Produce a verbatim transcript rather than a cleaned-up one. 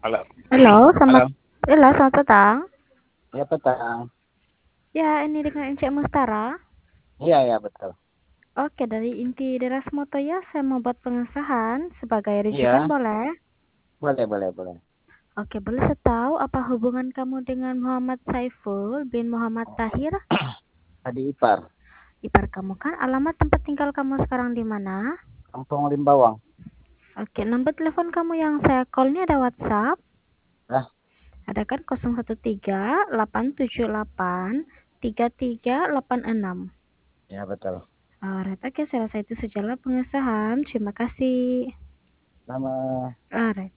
Halo. Halo, Halo. selamat halo, selamat petang. Ya, petang. Ya, ini dengan Ence Mustara. Iya, ya, betul. Oke, dari inti Deras Moto ya, saya mau buat pengesahan sebagai rujukan Iya, boleh? boleh, boleh, boleh. Oke, boleh saya tahu apa hubungan kamu dengan Muhammad Saiful bin Muhammad Tahir? Tadi ipar, Ipar kamu kan, alamat tempat tinggal kamu sekarang di mana? Kampung Limbawang. Oke, nomor telepon kamu yang saya call ini ada WhatsApp? Nah, Ada kan nol satu tiga delapan tujuh delapan tiga tiga delapan enam. ya betul. Alright, oke, saya rasa itu sajalah pengesahan. Terima kasih. Nama Alright.